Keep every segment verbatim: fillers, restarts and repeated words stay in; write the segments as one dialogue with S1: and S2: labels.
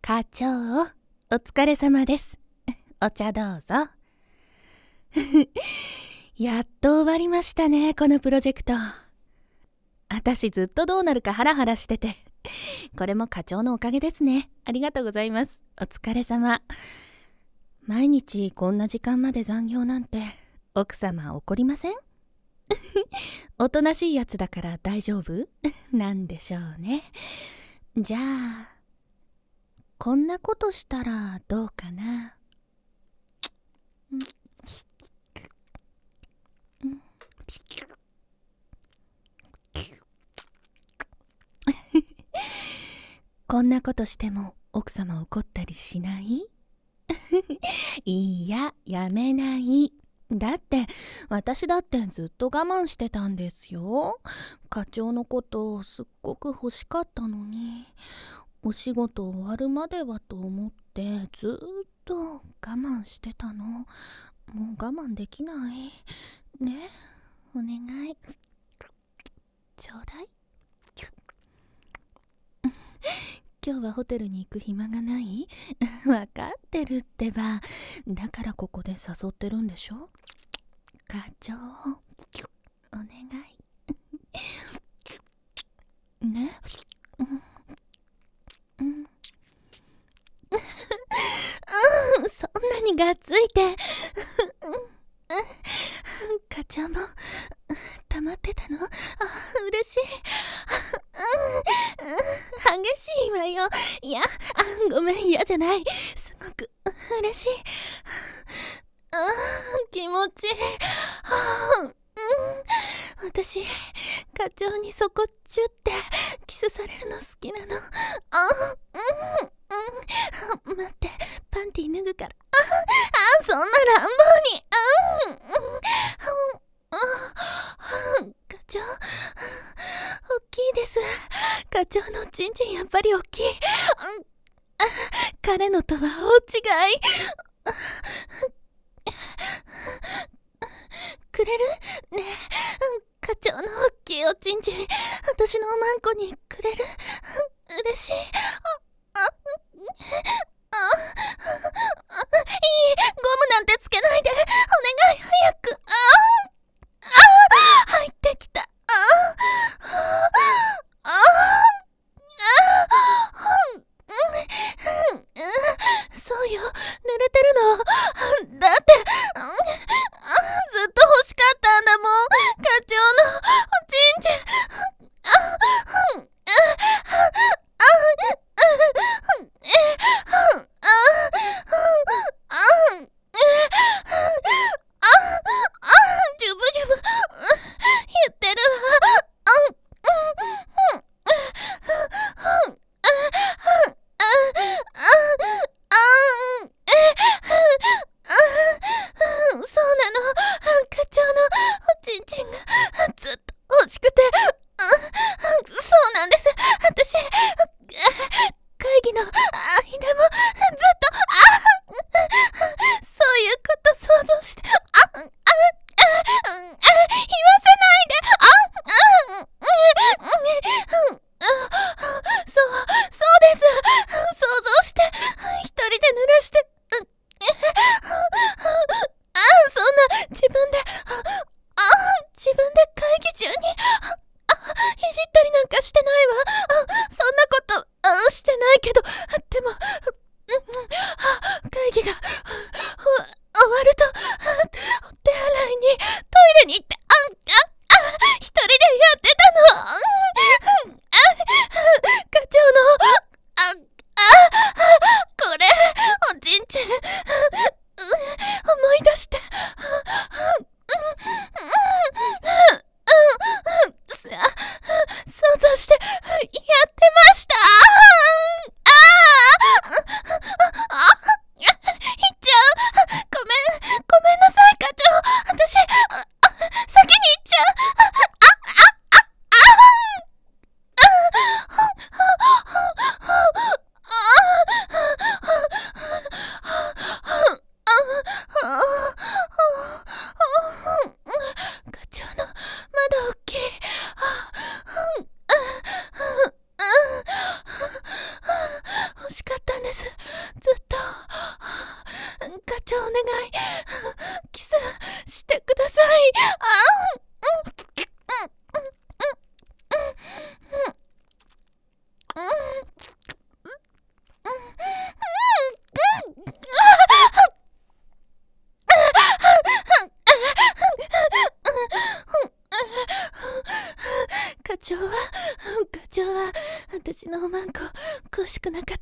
S1: 課長、お疲れ様です。お茶どうぞ。やっと終わりましたね、このプロジェクト。私ずっとどうなるかハラハラしてて、これも課長のおかげですね。ありがとうございます。お疲れ様。毎日こんな時間まで残業なんて奥様怒りません？おとなしいやつだから大丈夫なんでしょうね。じゃあこんなことしたらどうかな。こんなことしても奥様怒ったりしない？いや、やめない。だって私だってずっと我慢してたんですよ。課長のことすっごく欲しかったのに、お仕事終わるまではと思ってずっと我慢してたの。もう我慢できないね。お願いちょうだい。今日はホテルに行く暇がない？わかってるってば。だからここで誘ってるんでしょ。課長、お願いね。うん、うん、そんなにがっついて。課長も黙ってたの？あ、嬉しい。激しいわよ。いや、ごめん、嫌じゃない。すごく嬉しい。あ、気持ちいい。私、課長にそこチュってキスされるの好きなの。あ、うん、待って、パンティ脱ぐから。あ、あ、そんな乱暴に。課長、大きいです。課長のチンチンやっぱり大きい。彼のとは大違い。くれるねえ、課長の大きいおちんちん、私のおまんこにくれる？嬉しい。あ、あ、あ、あ、いい、ゴムなんてつけないで。お願い、早く。ああ、入ってきた。ああ、ああ、そうよ、濡れてるの。だって、ずっと欲しかったんだもん、課長のおちんちん。ジュブジュブ言ってるわ。そうなの、課長のおちんちんがずっと欲しくて。そうなんです。私、会議の間もずっと、あ、そういうこと想像して、あ、あ、あ、言わせないで。あ、そう、そうです。想像して、一人で濡らして、あ、そんな、自分で、あ、自分で会議中に、あ、いじったりなんかしてないわ。あ、そんなこと、あ、してないけど、でも、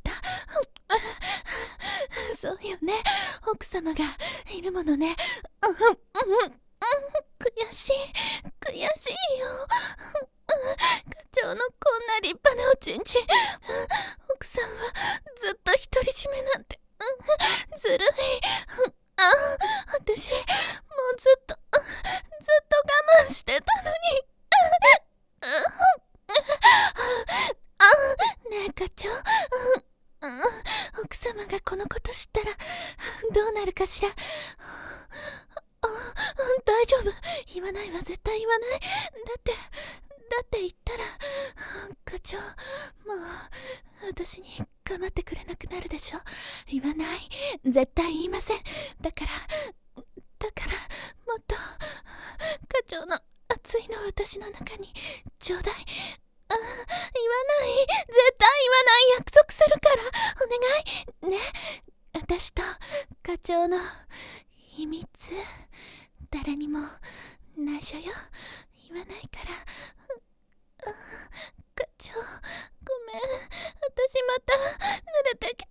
S1: た。そうよね、奥様がいるものね。うんうんうん、悔しい悔しいよ。課長のこんな立派なおちんちん、奥さんはずっと独り占めなんてずるい。あ、私もうずっとずっと我慢してたのに。ねえ課長、奥様がこのこと知ったらどうなるかしら。大丈夫、言わないわ、絶対言わない。だってだって言ったら課長もう私に構ってくれなくなるでしょ。言わない、絶対言いません。だからだからもっと課長の熱いの私の中にちょうだい。あ、言わない、絶対言わない、約束するからお願いね。私と課長の秘密、誰にも内緒よ。言わないから。課長ごめん、私また濡れてきちゃった。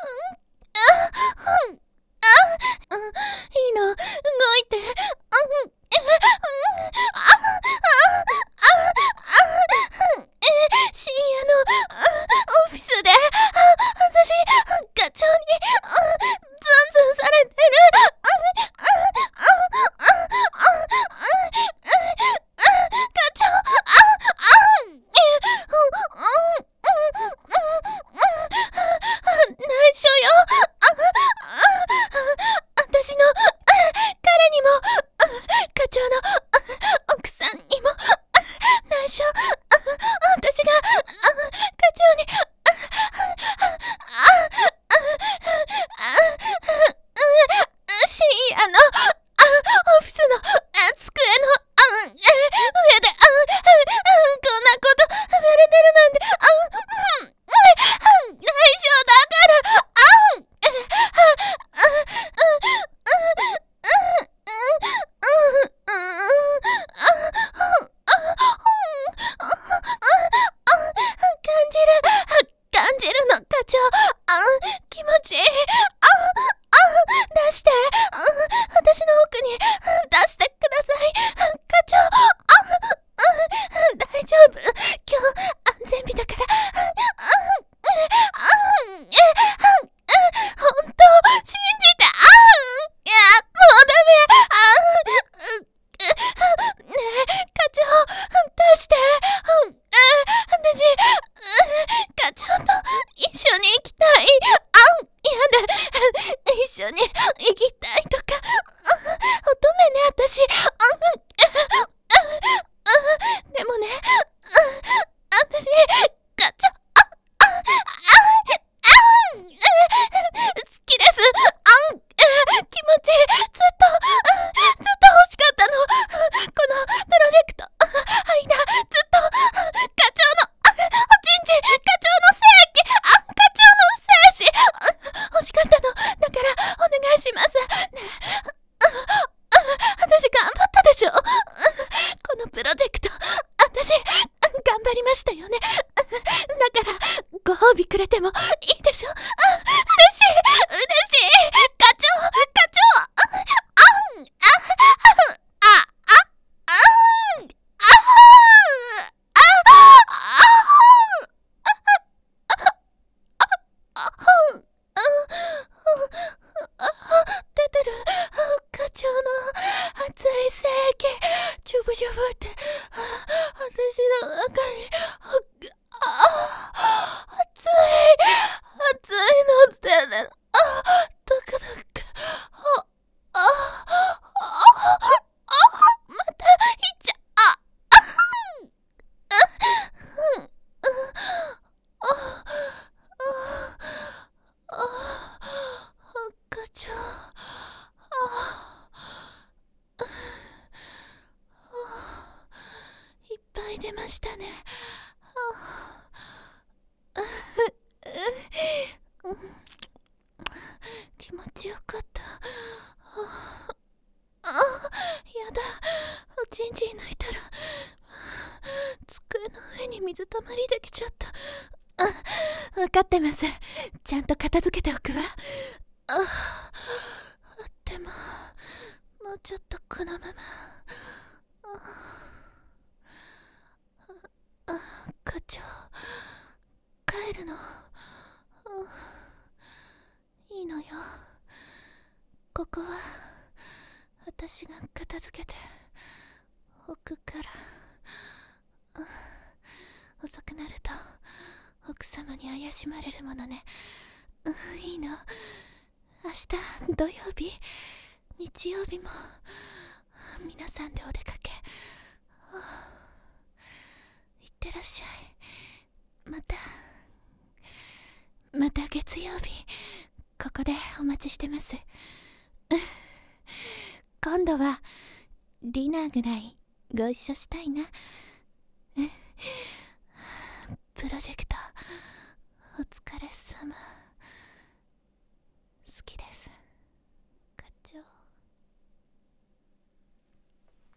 S1: うん、あ、うん、あ、うん、いいの、動いて。うん、え、うん、あ、あ、あ、あ、え、深夜のオフィスで私課長にズンズンされてる。課長、内緒よ。私の彼にも課長の奥さんにも内緒。私が課長に深夜のオフィスの机の上でこんなことされてるなんて、内緒だから。感じる感じるの課長、気持ちいい。出して、私の奥に出してください課長。大丈夫、今日安全日だから。本当信じて。いや、もうダメ。ねえ課長、出して。私課長と一緒に行きたい。やだ、一緒に行きたいとか乙女ね私。でもね、私課長好きです。気持ちいい。ずっとずっと欲しかったの、このプロジェクト。間ずっと課長のおちんちん、課長の精液、課長の精子欲しかったの。だからお願いしますね。私頑張ったでしょ。このプロジェクト私頑張りましたよね。だからご褒美くれてもいいでしょ。嬉しい嬉しい。課長課長、出てる課長の熱い精液、ジュブジュブって私の中に。熱い熱いのって出る。ドクドク。またいっちゃ課長、いっぱい出ましたね。気持ちよかった。やだ、おちんちん抜いたら机の上に水たまりできちゃった。分かかってます。ちゃんと片付けておくわ。あでももうちょっとこのまま。ああ課長、帰るの。いいのよ。ここは私が片付けておくから。遅くなると奥様に怪しまれるものね。いいの。明日土曜日、日曜日も皆さんでお出かけ。いってらっしゃい。またまた月曜日ここでお待ちしてます。今度はディナーぐらいご一緒したいな。プロジェクト